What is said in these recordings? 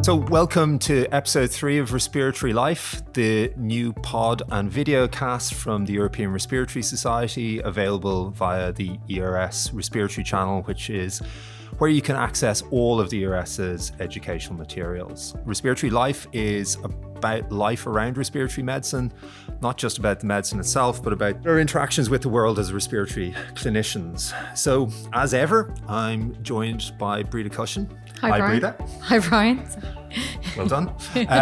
So welcome to episode 3 of Respiratory Life, the new pod and video cast from the European Respiratory Society, available via the ERS Respiratory channel, which is where you can access all of the ERS's educational materials. Respiratory Life is about life around respiratory medicine, not just about the medicine itself, but about our interactions with the world as respiratory clinicians. So, as ever, I'm joined by Breda Cushion. Hi, Brian. Breda. Hi, Brian. Well done.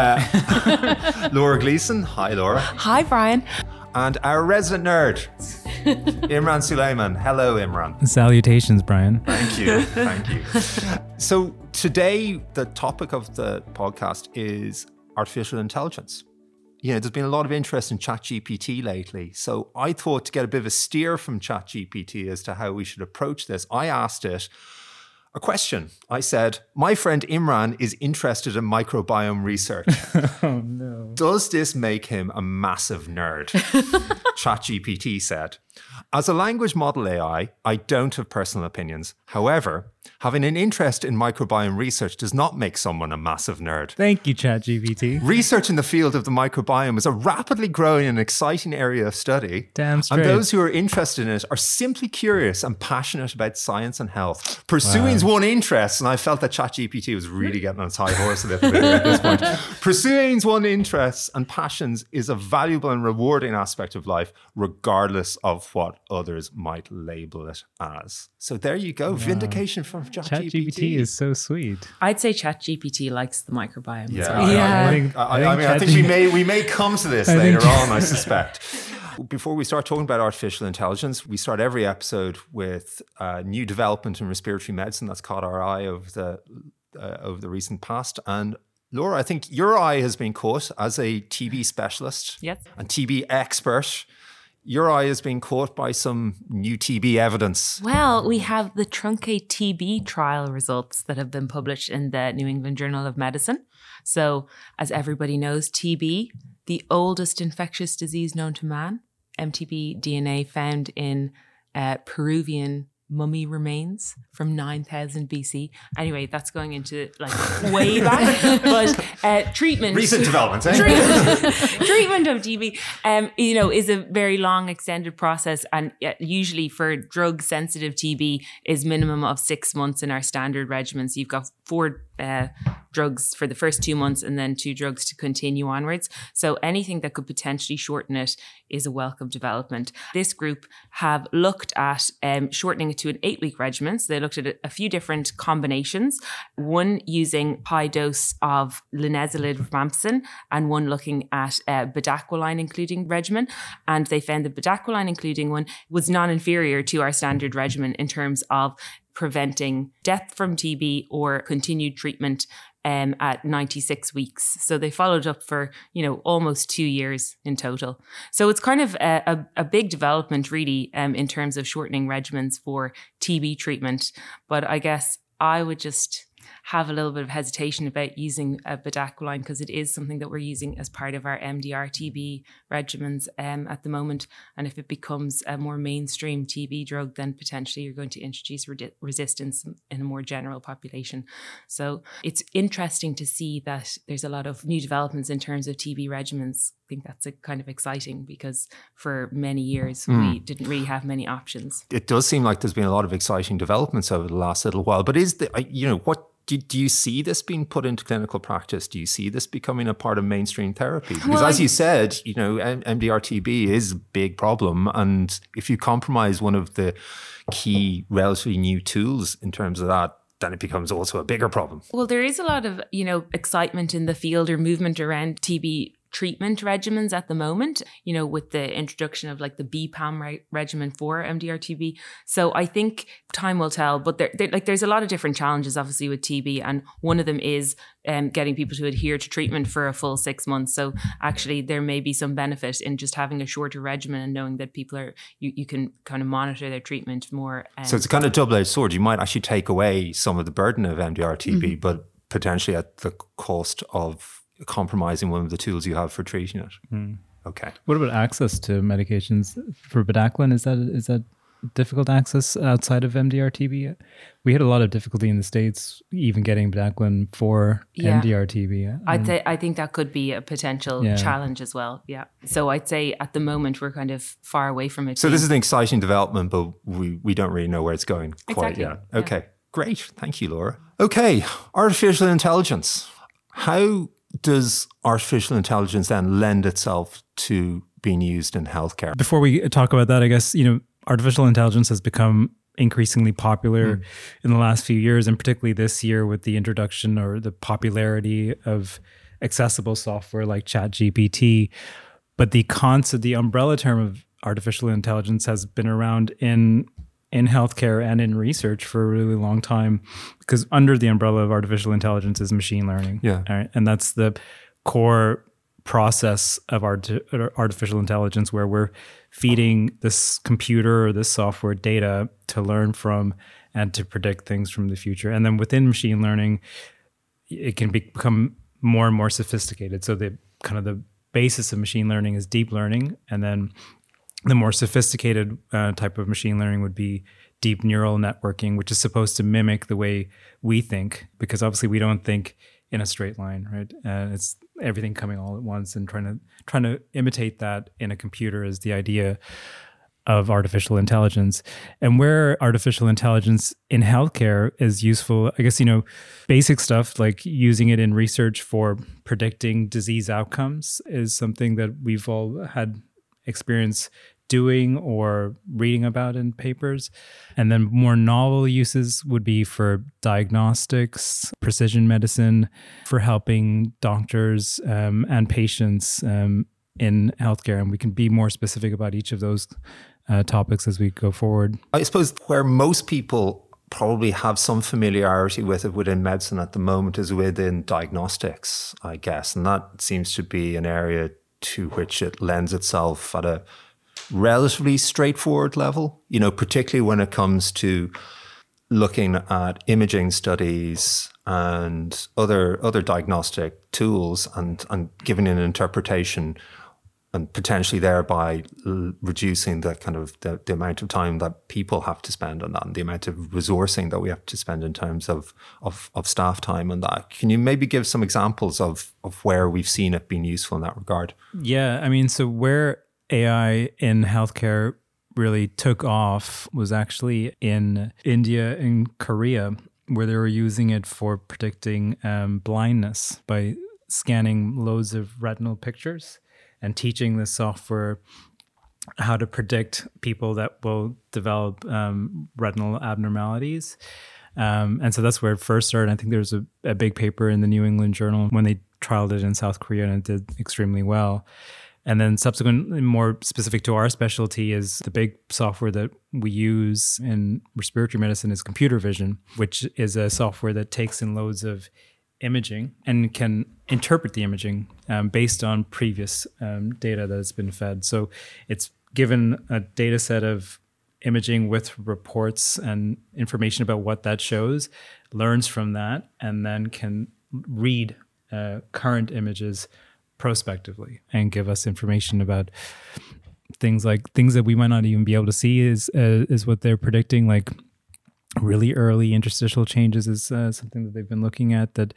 Laura Gleeson. Hi, Laura. Hi, Brian. And our resident nerd, Imran Suleiman. Hello, Imran. Salutations, Brian. Thank you. Thank you. So today, the topic of the podcast is artificial intelligence. You know, there's been a lot of interest in ChatGPT lately. So I thought, to get a bit of a steer from ChatGPT as to how we should approach this, I asked it a question. I said, my friend Imran is interested in microbiome research. Oh, no. Does this make him a massive nerd? ChatGPT said, as a language model AI, I don't have personal opinions. However, having an interest in microbiome research does not make someone a massive nerd. Thank you, ChatGPT. Research in the field of the microbiome is a rapidly growing and exciting area of study. Damn straight. And those who are interested in it are simply curious and passionate about science and health. Pursuing's one interest, and I felt that ChatGPT was really getting on its high horse a little bit at this point. Pursuing's one interest and passions is a valuable and rewarding aspect of life, regardless of what others might label it as. So there you go. Vindication from ChatGPT is so sweet. I'd say ChatGPT likes the microbiome. Yeah. I think we may come to this later on, I suspect. Before we start talking about artificial intelligence, we start every episode with new development in respiratory medicine that's caught our eye over the recent past. And Laura, I think your eye has been caught as a TB specialist and TB expert. Your eye has been caught by some new TB evidence. Well, we have the Truncate TB trial results that have been published in the New England Journal of Medicine. So, as everybody knows, TB, the oldest infectious disease known to man, MTB DNA found in Peruvian mummy remains from 9000 BC. Anyway, that's going into like way back. But treatment. Recent developments, eh? Treatment of TB, is a very long, extended process. And usually for drug-sensitive TB is minimum of 6 months in our standard regimen. So you've got 4 drugs for the first 2 months and then 2 drugs to continue onwards. So anything that could potentially shorten it is a welcome development. This group have looked at shortening it to an 8-week regimen. So they looked at a few different combinations, one using high dose of linezolid rifampicin and one looking at bedaquiline including regimen. And they found the bedaquiline including one was non-inferior to our standard regimen in terms of preventing death from TB or continued treatment at 96 weeks. So they followed up for, almost 2 years in total. So it's kind of a big development really in terms of shortening regimens for TB treatment. But I guess I would just have a little bit of hesitation about using bedaquiline because it is something that we're using as part of our MDR TB regimens at the moment. And if it becomes a more mainstream TB drug, then potentially you're going to introduce resistance in a more general population. So it's interesting to see that there's a lot of new developments in terms of TB regimens. I think that's kind of exciting because for many years we didn't really have many options. It does seem like there's been a lot of exciting developments over the last little while. But what do you see this being put into clinical practice? Do you see this becoming a part of mainstream therapy? Because as you said, MDR-TB is a big problem. And if you compromise one of the key relatively new tools in terms of that, then it becomes also a bigger problem. Well, there is a lot of, excitement in the field or movement around TB treatment regimens at the moment, with the introduction of like the BPAM regimen for MDR-TB. So I think time will tell, but there's a lot of different challenges obviously with TB. And one of them is getting people to adhere to treatment for a full 6 months. So actually there may be some benefit in just having a shorter regimen and knowing that people you can kind of monitor their treatment more. So it's a kind of double-edged sword. You might actually take away some of the burden of MDR-TB, but potentially at the cost of compromising one of the tools you have for treating it. Okay. What about access to medications for bedaquiline? Is that difficult access outside of MDR-TB? We had a lot of difficulty in the States even getting bedaquiline for MDR-TB. I think that could be a potential challenge as well. Yeah. So I'd say at the moment we're kind of far away from it. So this is an exciting development, but we don't really know where it's going quite Exactly. yet. Okay, great. Thank you, Laura. Okay, artificial intelligence. How does artificial intelligence then lend itself to being used in healthcare? Before we talk about that, I guess, artificial intelligence has become increasingly popular in the last few years, and particularly this year with the introduction or the popularity of accessible software like ChatGPT. But the concept, the umbrella term of artificial intelligence has been around in healthcare and in research for a really long time, because under the umbrella of artificial intelligence is machine learning. Yeah. Right? And that's the core process of artificial intelligence, where we're feeding this computer or this software data to learn from and to predict things from the future. And then within machine learning, it can become more and more sophisticated. So the basis of machine learning is deep learning, and then the more sophisticated type of machine learning would be deep neural networking, which is supposed to mimic the way we think, because obviously we don't think in a straight line, right? It's everything coming all at once, and trying to imitate that in a computer is the idea of artificial intelligence. And where artificial intelligence in healthcare is useful, I guess, basic stuff like using it in research for predicting disease outcomes is something that we've all had experience doing or reading about in papers. And then more novel uses would be for diagnostics, precision medicine, for helping doctors and patients in healthcare. And we can be more specific about each of those topics as we go forward. I suppose where most people probably have some familiarity with it within medicine at the moment is within diagnostics, I guess. And that seems to be an area to which it lends itself at a relatively straightforward level, particularly when it comes to looking at imaging studies and other diagnostic tools and giving an interpretation, and potentially thereby reducing the amount of time that people have to spend on that, and the amount of resourcing that we have to spend in terms of staff time on that. Can you maybe give some examples of where we've seen it being useful in that regard? Yeah, so where AI in healthcare really took off was actually in India and Korea, where they were using it for predicting blindness by scanning loads of retinal pictures and teaching the software how to predict people that will develop retinal abnormalities. And so that's where it first started. I think there was a big paper in the New England Journal when they trialed it in South Korea, and it did extremely well. And then subsequently, more specific to our specialty, is the big software that we use in respiratory medicine is computer vision, which is a software that takes in loads of imaging and can interpret the imaging based on previous data that has been fed. So it's given a data set of imaging with reports and information about what that shows, learns from that, and then can read current images prospectively and give us information about things that we might not even be able to see is what they're predicting, like really early interstitial changes is something that they've been looking at that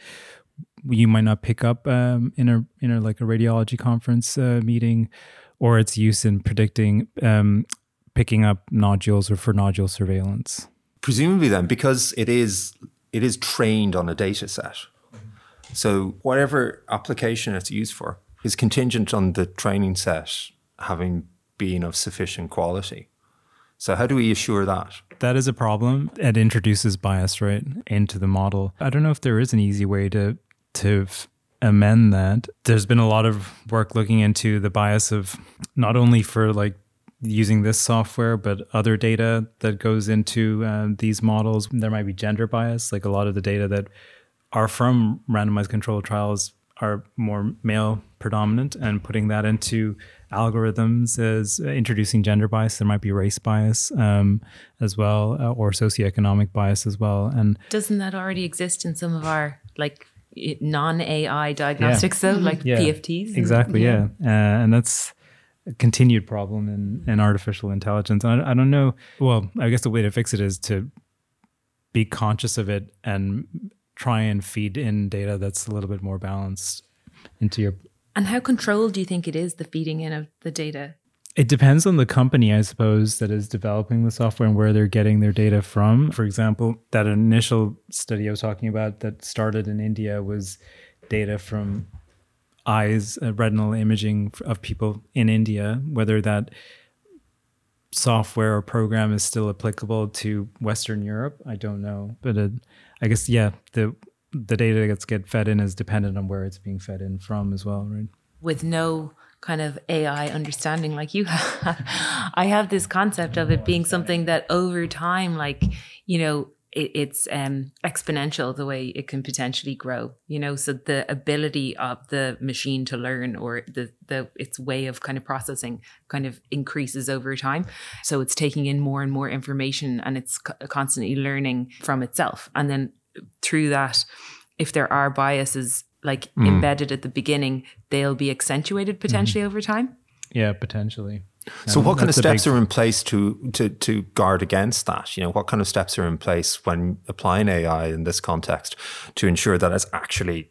you might not pick up in a like a radiology conference meeting, or its use in predicting picking up nodules or for nodule surveillance. Presumably then, because it is trained on a data set. So whatever application it's used for is contingent on the training set having been of sufficient quality. So how do we assure that? That is a problem. It introduces bias right into the model. I don't know if there is an easy way to amend that. There's been a lot of work looking into the bias of not only for like using this software, but other data that goes into these models. There might be gender bias, like a lot of the data that are from randomized controlled trials are more male predominant, and putting that into algorithms is introducing gender bias. There might be race bias as well, or socioeconomic bias as well. And doesn't that already exist in some of our like non-AI diagnostics though, like PFTs? Exactly, yeah. And that's a continued problem in artificial intelligence. And I don't know. Well, I guess the way to fix it is to be conscious of it and try and feed in data that's a little bit more balanced into your. And how controlled do you think it is, the feeding in of the data? It depends on the company, I suppose, that is developing the software and where they're getting their data from. For example, that initial study I was talking about that started in India was data from eyes, retinal imaging of people in India. Whether that software or program is still applicable to Western Europe, I don't know. But I guess, yeah, the data that gets fed in is dependent on where it's being fed in from as well, right? With no kind of AI understanding like you have, I have this concept of it being something that over time, like, you know, it's exponential the way it can potentially grow, you know, so the ability of the machine to learn, or its way of kind of processing, kind of increases over time. So it's taking in more and more information, and it's constantly learning from itself. And then through that, if there are biases like embedded at the beginning, they'll be accentuated potentially over time. Yeah, potentially. So what kind of steps are in place to guard against that? You know, what kind of steps are in place when applying AI in this context to ensure that it's actually,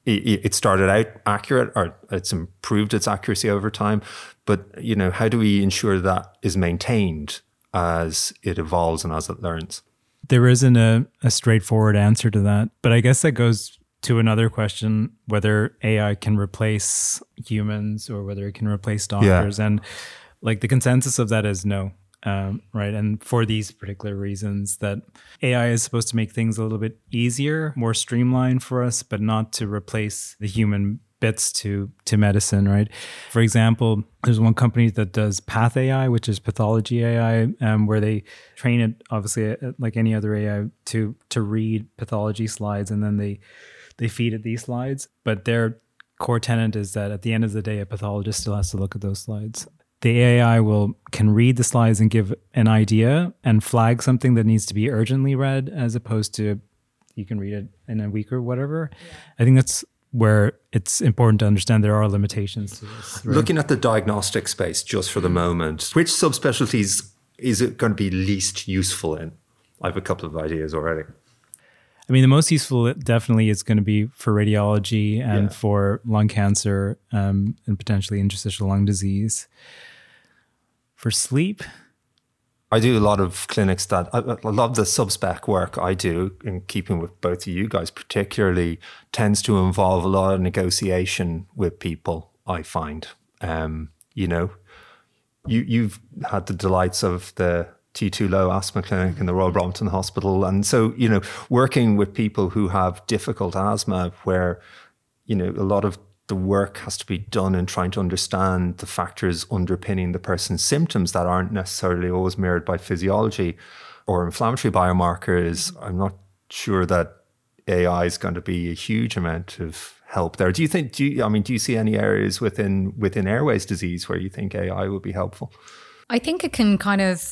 it started out accurate, or it's improved its accuracy over time? But, you know, how do we ensure that is maintained as it evolves and as it learns? There isn't a straightforward answer to that, but I guess that goes to another question, whether AI can replace humans or whether it can replace doctors. Yeah. And like the consensus of that is no, right? And for these particular reasons, that AI is supposed to make things a little bit easier, more streamlined for us, but not to replace the human bits to medicine, right? For example, there's one company that does Path AI, which is pathology AI, where they train it, obviously, like any other AI, to read pathology slides, and then they feed it these slides. But their core tenet is that at the end of the day, a pathologist still has to look at those slides. The AI can read the slides and give an idea and flag something that needs to be urgently read, as opposed to you can read it in a week or whatever. Yeah. I think that's where it's important to understand there are limitations to this. Right? Looking at the diagnostic space just for the moment, which subspecialties is it going to be least useful in? I have a couple of ideas already. I mean, the most useful definitely is going to be for radiology and for lung cancer and potentially interstitial lung disease. For sleep, I do a lot of clinics that I love the subspec work I do, in keeping with both of you guys particularly, tends to involve a lot of negotiation with people, I find. You know, you've had the delights of the T2 Low Asthma Clinic in the Royal Brompton Hospital. And so, you know, working with people who have difficult asthma, where, you know, a lot of the work has to be done in trying to understand the factors underpinning the person's symptoms that aren't necessarily always mirrored by physiology or inflammatory biomarkers. I'm not sure that AI is going to be a huge amount of help there. Do you see any areas within airways disease where you think AI would be helpful? I think it can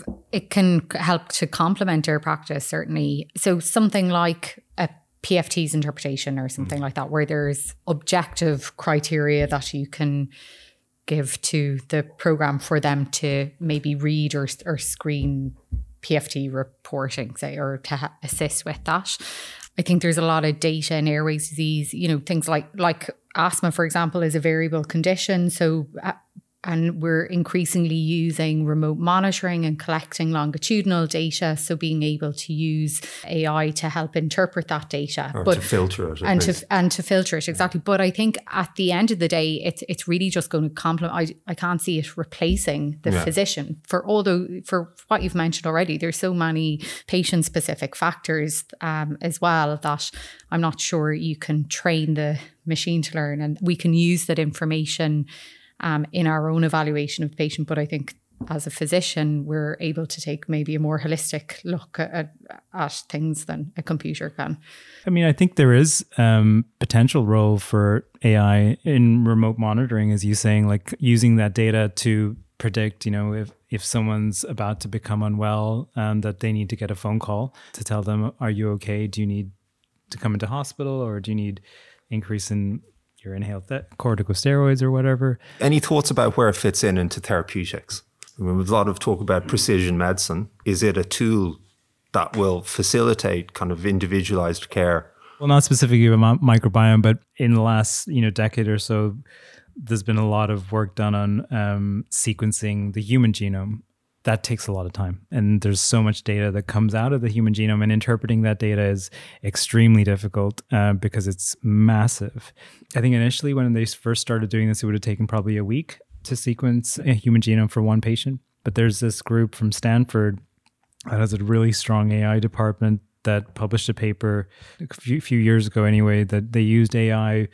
help to complement our practice, certainly. So something like a PFT's interpretation or something like that, where there's objective criteria that you can give to the program for them to maybe read or screen PFT reporting, say, or to assist with that. I think there's a lot of data in airways disease, you know, things like asthma, for example, is a variable condition. So, and we're increasingly using remote monitoring and collecting longitudinal data. So being able to use AI to help interpret that data. To filter it. And to filter it, exactly. But I think at the end of the day, it's really just going to complement. I can't see it replacing the physician for what you've mentioned already. There's so many patient-specific factors as well that I'm not sure you can train the machine to learn. And we can use that information in our own evaluation of the patient. But I think as a physician, we're able to take maybe a more holistic look at things than a computer can. I mean, I think there is potential role for AI in remote monitoring, as you're saying, like using that data to predict, you know, if someone's about to become unwell and that they need to get a phone call to tell them, are you okay? Do you need to come into hospital, or do you need increase in your inhaled corticosteroids or whatever. Any thoughts about where it fits into therapeutics? I mean, there's a lot of talk about precision medicine. Is it a tool that will facilitate kind of individualized care? Well, not specifically about microbiome, but in the last decade or so, there's been a lot of work done on sequencing the human genome. That takes a lot of time. And there's so much data that comes out of the human genome, and interpreting that data is extremely difficult because it's massive. I think initially when they first started doing this, it would have taken probably a week to sequence a human genome for one patient. But there's this group from Stanford that has a really strong AI department that published a paper a few years ago anyway, that they used AI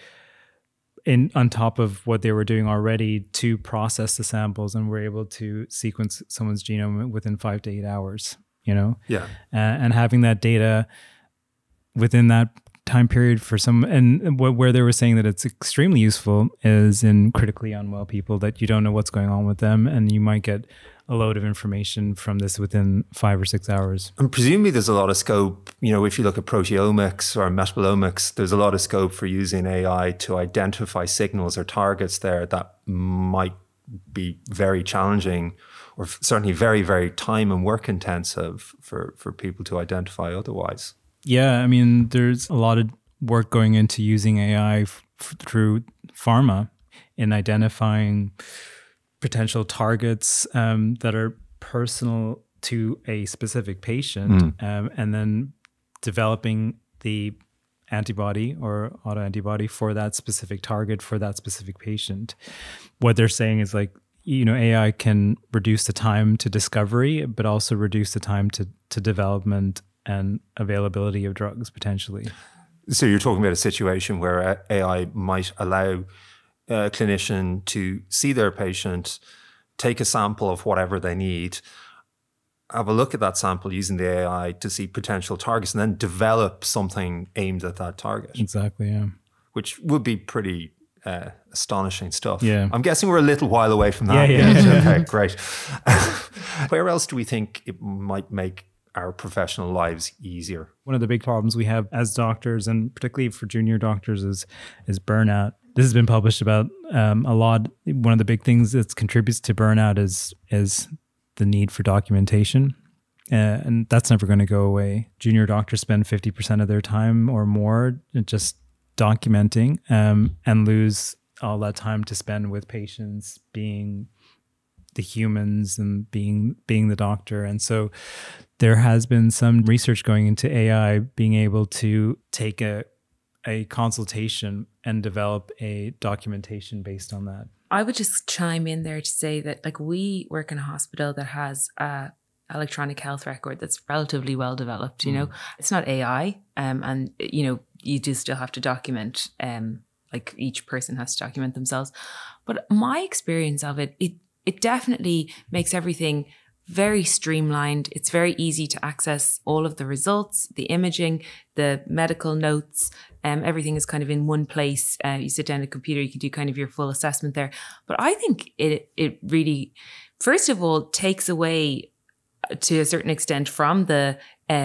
on top of what they were doing already to process the samples, and were able to sequence someone's genome within 5 to 8 hours, Yeah. And having that data within that time period for some, and where they were saying that it's extremely useful is in critically unwell people that you don't know what's going on with them, and you might get a load of information from this within 5 or 6 hours. And presumably there's a lot of scope, if you look at proteomics or metabolomics, there's a lot of scope for using AI to identify signals or targets there that might be very challenging, or certainly very, very time and work intensive for people to identify otherwise. Yeah, I mean, there's a lot of work going into using AI through pharma in identifying potential targets that are personal to a specific patient, and then developing the antibody or autoantibody for that specific target for that specific patient. What they're saying is like, AI can reduce the time to discovery, but also reduce the time to development and availability of drugs potentially. So you're talking about a situation where AI might allow a clinician to see their patient, take a sample of whatever they need, have a look at that sample using the AI to see potential targets, and then develop something aimed at that target. Exactly, yeah. Which would be pretty astonishing stuff. Yeah. I'm guessing we're a little while away from that. Yeah. Okay, great. Where else do we think it might make our professional lives easier? One of the big problems we have as doctors, and particularly for junior doctors, is burnout. This has been published about a lot. One of the big things that contributes to burnout is the need for documentation. And that's never going to go away. Junior doctors spend 50% of their time or more just documenting, and lose all that time to spend with patients, being the humans and being the doctor. And so there has been some research going into AI being able to take a consultation and develop a documentation based on that. I would just chime in there to say that, like, we work in a hospital that has a electronic health record that's relatively well developed. It's not AI, and you do still have to document. Like, each person has to document themselves. But my experience of it definitely makes everything very streamlined. It's very easy to access all of the results, the imaging, the medical notes. Everything is kind of in one place. You sit down at a computer, you can do kind of your full assessment there. But I think it really, first of all, takes away to a certain extent from the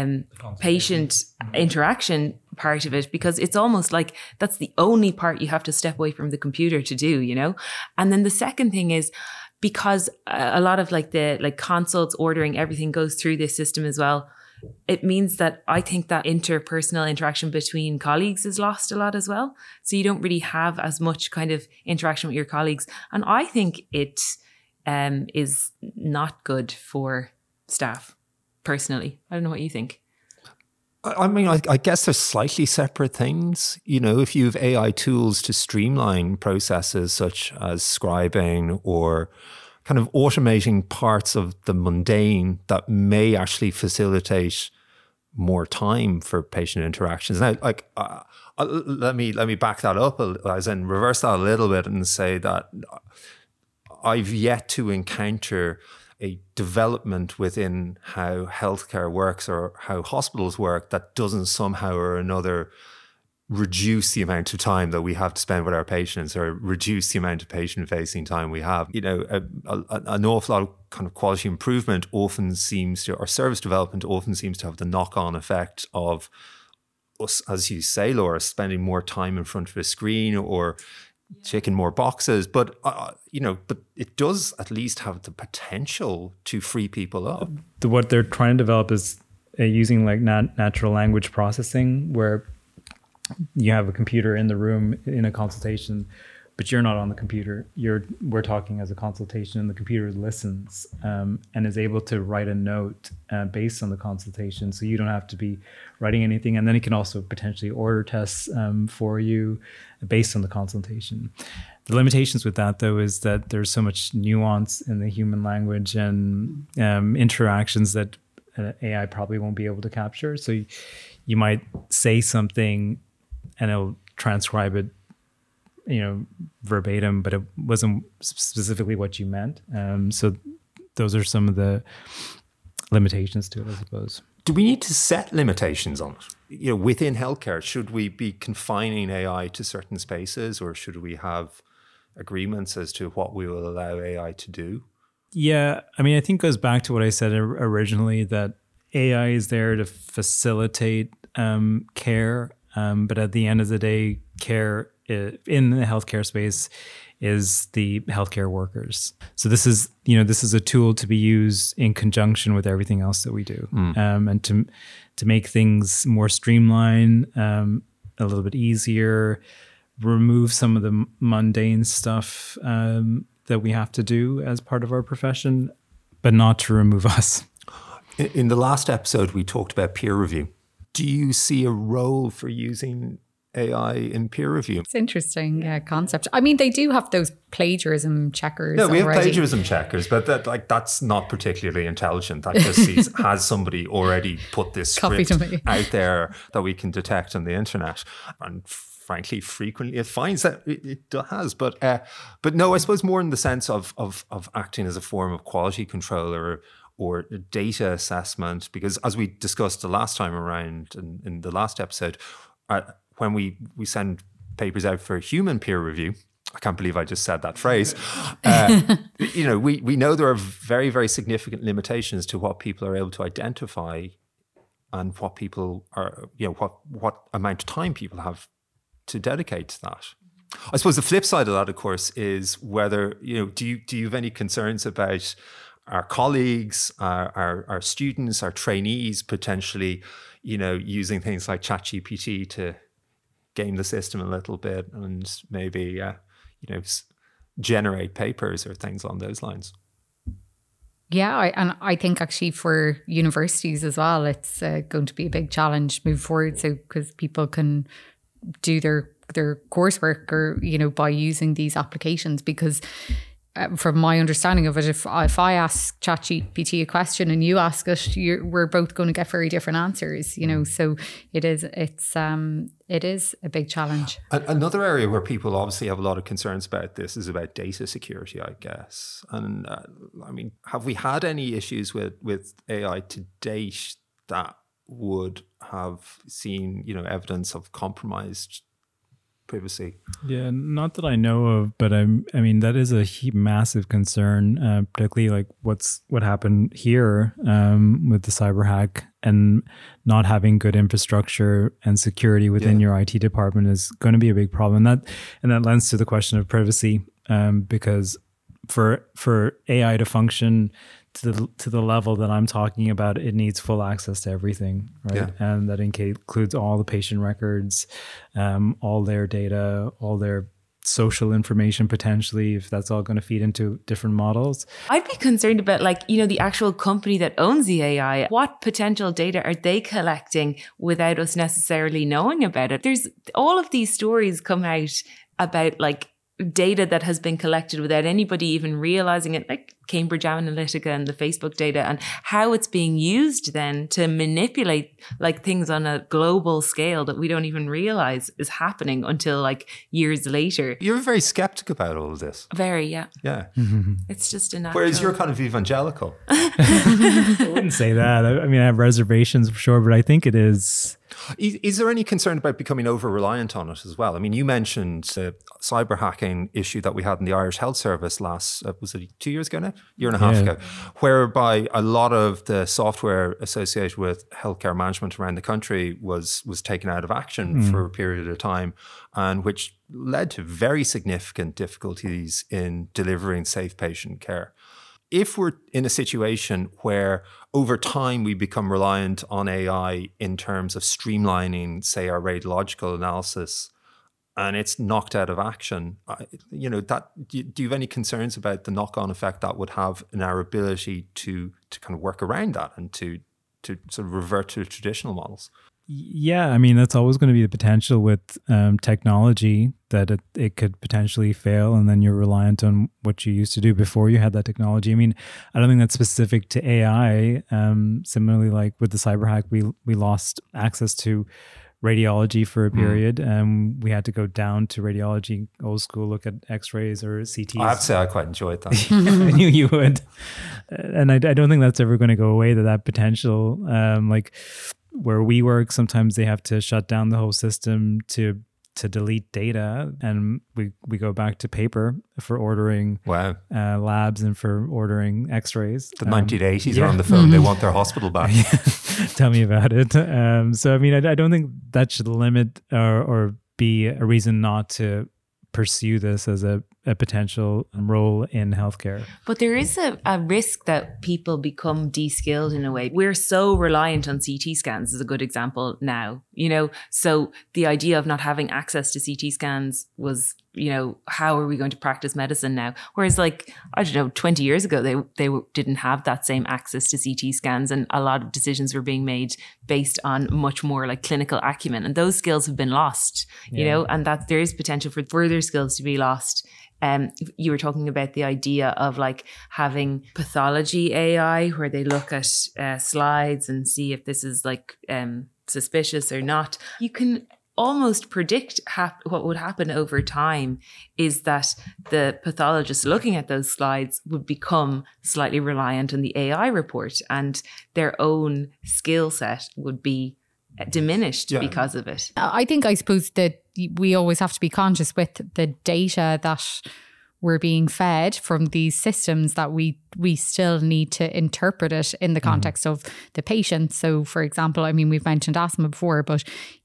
patient interaction part of it, because it's almost like that's the only part you have to step away from the computer to do, And then the second thing is, because a lot of the consults, ordering, everything goes through this system as well, it means that I think that interpersonal interaction between colleagues is lost a lot as well. So you don't really have as much kind of interaction with your colleagues. And I think it is not good for staff, personally. I don't know what you think. I mean, I guess they're slightly separate things. If you have AI tools to streamline processes such as scribing or kind of automating parts of the mundane that may actually facilitate more time for patient interactions. Now, let me back that up, as in reverse that a little bit and say that I've yet to encounter a development within how healthcare works or how hospitals work that doesn't somehow or another reduce the amount of time that we have to spend with our patients, or reduce the amount of patient-facing time we have. An awful lot of kind of quality improvement often seems to, or service development often seems to have the knock-on effect of us, as you say, Laura, spending more time in front of a screen or ticking more boxes, but but it does at least have the potential to free people up. What they're trying to develop is using like natural language processing, where you have a computer in the room in a consultation, but you're not on the computer. We're talking as a consultation, and the computer listens and is able to write a note based on the consultation, so you don't have to be writing anything. And then it can also potentially order tests for you based on the consultation. The limitations with that, though, is that there's so much nuance in the human language and interactions that AI probably won't be able to capture. So you might say something and it'll transcribe it, verbatim, but it wasn't specifically what you meant. So those are some of the limitations to it, I suppose. Do we need to set limitations on it? Within healthcare, should we be confining AI to certain spaces, or should we have agreements as to what we will allow AI to do? Yeah, I mean, I think it goes back to what I said originally, that AI is there to facilitate care, but at the end of the day, care in the healthcare space is the healthcare workers. So this is a tool to be used in conjunction with everything else that we do, and to make things more streamlined, a little bit easier, remove some of the mundane stuff that we have to do as part of our profession, but not to remove us. In the last episode, we talked about peer review. Do you see a role for using AI in peer review? It's interesting concept. I mean, they do have those plagiarism checkers. No, we have already. plagiarism checkers, but that's not particularly intelligent. That just sees, has somebody already put this script out there that we can detect on the internet, and frankly, frequently it finds that it has. But no, I suppose more in the sense of acting as a form of quality control or data assessment, because as we discussed the last time around in the last episode, when we send papers out for human peer review, I can't believe I just said that phrase. We know there are very, very significant limitations to what people are able to identify, and what people are, what amount of time people have to dedicate to that. I suppose the flip side of that, of course, is whether do you have any concerns about our colleagues, our students, our trainees potentially, using things like ChatGPT to game the system a little bit and maybe generate papers or things along those lines? Yeah, I think actually for universities as well, it's going to be a big challenge moving forward. So because people can do their coursework or by using these applications, because from my understanding of it, if I ask ChatGPT a question and you ask it, we're both going to get very different answers. So it is a big challenge. Another area where people obviously have a lot of concerns about this is about data security, I guess. And have we had any issues with AI to date that would have seen evidence of compromised privacy? Yeah, not that I know of, but I mean that is a massive concern, particularly like what happened here with the cyber hack, and not having good infrastructure and security within your IT department is going to be a big problem. And that lends to the question of privacy, because for AI to function to the level that I'm talking about, it needs full access to everything, right? Yeah. And that includes all the patient records, all their data, all their social information potentially, if that's all going to feed into different models. I'd be concerned about the actual company that owns the AI. What potential data are they collecting without us necessarily knowing about it? There's all of these stories come out about data that has been collected without anybody even realizing it, like Cambridge Analytica and the Facebook data, and how it's being used then to manipulate things on a global scale that we don't even realize is happening until years later. You're very skeptic about all of this. Very, yeah. Yeah. It's just a natural... Whereas you're kind of evangelical. I wouldn't say that. I mean, I have reservations for sure, but I think it is... Is there any concern about becoming over-reliant on it as well? I mean, you mentioned the cyber hacking issue that we had in the Irish Health Service was it 2 years ago now? Year and a half ago, whereby a lot of the software associated with healthcare management around the country was taken out of action for a period of time, and which led to very significant difficulties in delivering safe patient care. If we're in a situation where over time we become reliant on AI in terms of streamlining, say, our radiological analysis, and it's knocked out of action, do you have any concerns about the knock-on effect that would have in our ability to kind of work around that and to sort of revert to traditional models? Yeah, I mean, that's always going to be the potential with technology, that it could potentially fail, and then you're reliant on what you used to do before you had that technology. I mean, I don't think that's specific to AI. Similarly, like with the cyber hack, we lost access to radiology for a period, and we had to go down to radiology, old school, look at X-rays or CTs. I have to say I quite enjoyed that. I knew you would. And I don't think that's ever going to go away, that potential. Like where we work, sometimes they have to shut down the whole system to delete data, and we go back to paper for ordering labs and for ordering X-rays. The 1980s are on the phone. They want their hospital back. Tell me about it. So I mean, I don't think that should limit or be a reason not to pursue this as a potential role in healthcare. But there is a risk that people become de-skilled in a way. We're so reliant on CT scans is a good example now, so the idea of not having access to CT scans was, how are we going to practice medicine now? Whereas 20 years ago, they didn't have that same access to CT scans, and a lot of decisions were being made based on much more like clinical acumen. And those skills have been lost, and that there is potential for further skills to be lost. You were talking about the idea of like having pathology AI, where they look at slides and see if this is like suspicious or not. You can almost predict what would happen over time is that the pathologist looking at those slides would become slightly reliant on the AI report, and their own skill set would be diminished because of it. I suppose that we always have to be conscious with the data that we're being fed from these systems, that we still need to interpret it in the context of the patient. So for example, I mean, we've mentioned asthma before, but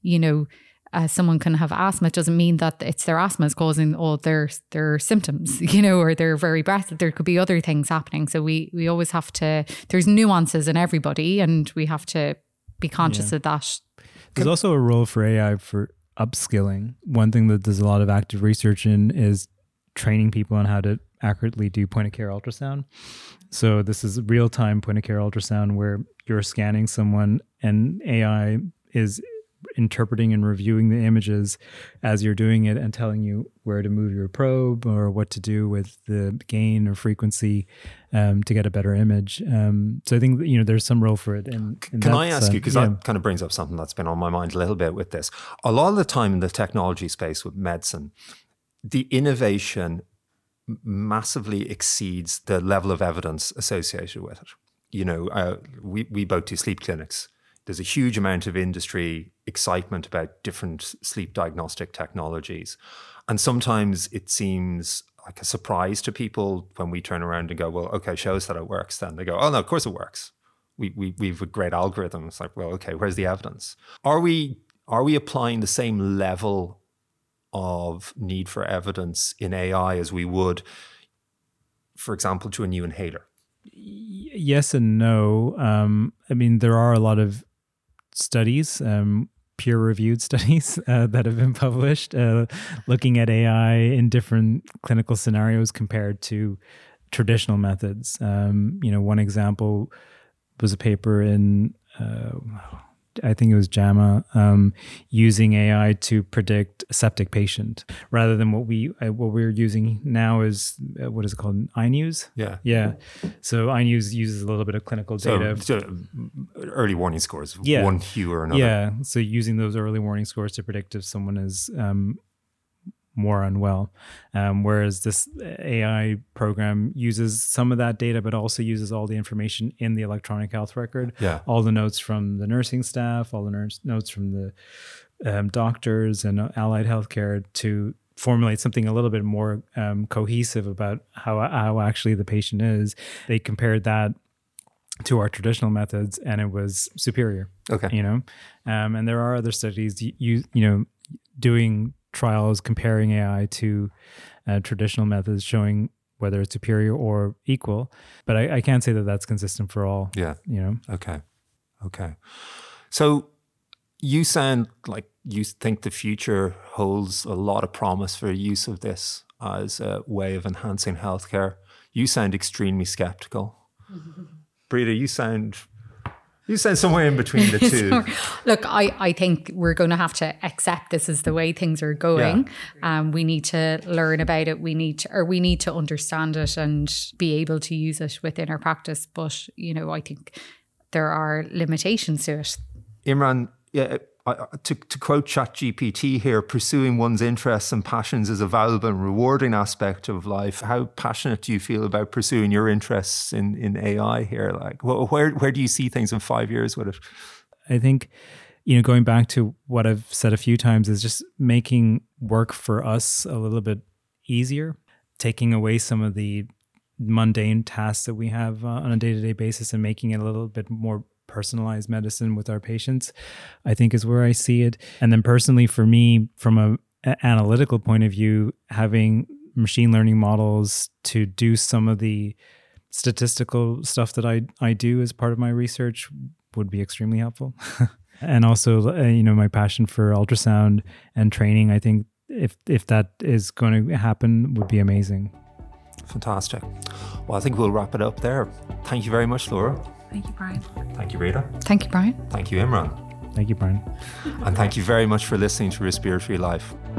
someone can have asthma. It doesn't mean that it's their asthma is causing all their symptoms, or they're very breathless. There could be other things happening. So we always have to, there's nuances in everybody, and we have to be conscious of that. There's also a role for AI for upskilling. One thing that there's a lot of active research in is training people on how to accurately do point of care ultrasound. So this is real-time point of care ultrasound where you're scanning someone and AI is interpreting and reviewing the images as you're doing it and telling you where to move your probe or what to do with the gain or frequency to get a better image. So I think there's some role for it. Can I ask you, because that kind of brings up something that's been on my mind a little bit with this. A lot of the time in the technology space with medicine, the innovation massively exceeds the level of evidence associated with it. We both do sleep clinics. There's a huge amount of industry excitement about different sleep diagnostic technologies. And sometimes it seems like a surprise to people when we turn around and go, well, okay, show us that it works. Then they go, oh no, of course it works. We've a great algorithm. It's like, well, okay, where's the evidence? Are we applying the same level of need for evidence in AI as we would, for example, to a new inhaler? Yes and no. I mean, there are a lot of studies, peer-reviewed studies that have been published looking at AI in different clinical scenarios compared to traditional methods. One example was a paper in I think it was JAMA, using AI to predict a septic patient rather than what we're using now is what is it called? iNews? Yeah. So iNews uses a little bit of clinical data. So early warning scores, one hue or another. Yeah. So using those early warning scores to predict if someone is more unwell. Whereas this AI program uses some of that data, but also uses all the information in the electronic health record, all the notes from the nursing staff, all the notes from the doctors and allied healthcare to formulate something a little bit more cohesive about how actually the patient is. They compared that to our traditional methods, and it was superior. Okay. And there are other studies, doing trials comparing AI to traditional methods, showing whether it's superior or equal. But I can't say that that's consistent for all. Yeah. Okay. So you sound like you think the future holds a lot of promise for use of this as a way of enhancing healthcare. You sound extremely skeptical. Breda, you sound somewhere in between the two. Look, I think we're going to have to accept this is the way things are going. We need to learn about it. We need to understand it and be able to use it within our practice. But, I think there are limitations to it. Imran, to quote ChatGPT here, pursuing one's interests and passions is a valuable and rewarding aspect of life. How passionate do you feel about pursuing your interests in AI here? Like, where do you see things in 5 years with it? I think, going back to what I've said a few times, is just making work for us a little bit easier, taking away some of the mundane tasks that we have on a day-to-day basis and making it a little bit more personalized medicine with our patients, I think is where I see it. And then personally for me, from an analytical point of view, having machine learning models to do some of the statistical stuff that I do as part of my research would be extremely helpful. And also, my passion for ultrasound and training, I think if that is going to happen, would be amazing. Fantastic. Well, I think we'll wrap it up there. Thank you very much, Laura. Thank you, Brian. Thank you, Breda. Thank you, Brian. Thank you, Imran. Thank you, Brian. And thank you very much for listening to Respiratory Life.